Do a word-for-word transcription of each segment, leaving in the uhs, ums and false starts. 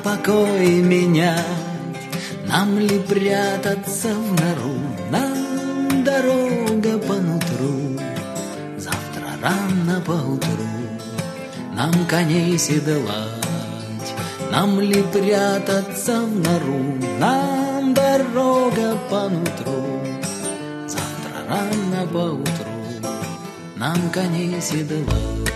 покой менять? Нам ли прятаться в нору? Нам дорога по нутру. Завтра рано поутру нам коней седлать. Нам ли прятаться в нору? Нам дорога по нутру. Завтра рано поутру нам коней седлать.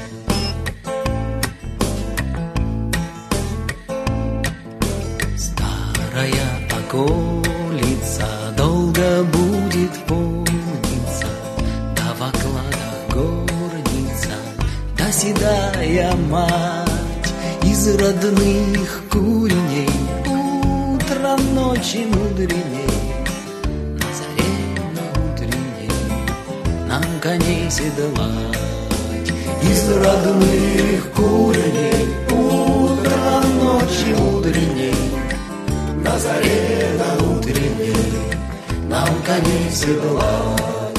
Старая околица долго будет помниться, да в окладах горница, да седая мать из родных куреней, утро ночи мудреней, на заре на утренней нам коней седлать. Из родных куреней, утро ночи мудреней, на заре на утренней нам коней седлать.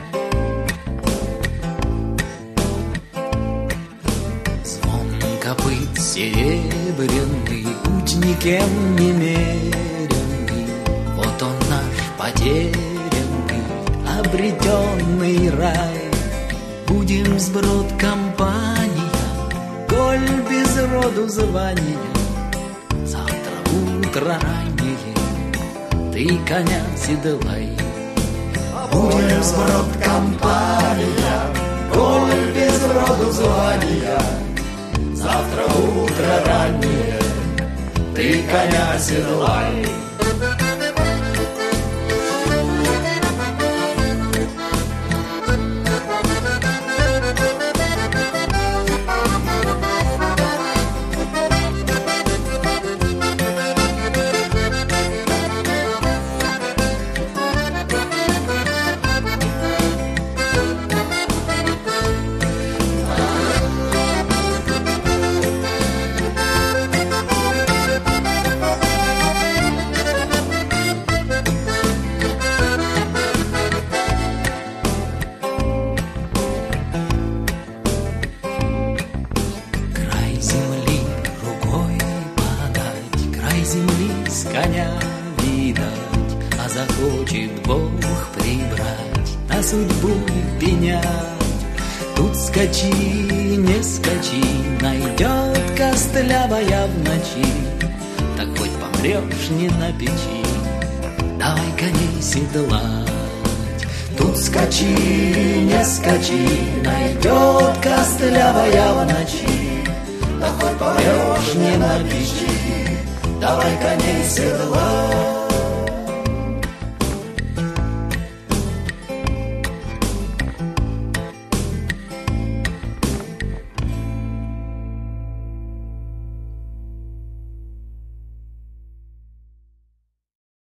Звон копыт серебряный, путь никем не меренный. Вот он наш потерянный, обретенный рай. Будем сброд компания, коль без роду звания. Завтра утро раннее, ты коня седлай. Будем сброд компания, коль без роду звания. Завтра утро раннее, ты коня седлай. Земли с коня видать, а захочет Бог прибрать, на судьбу пенять. Тут скачи, не скачи, найдет костлявая в ночи, так хоть помрешь не на печи, давай коней седлать. Тут скачи, не скачи, найдет костлявая в ночи, так хоть помрешь не на печи, давай коней седлать.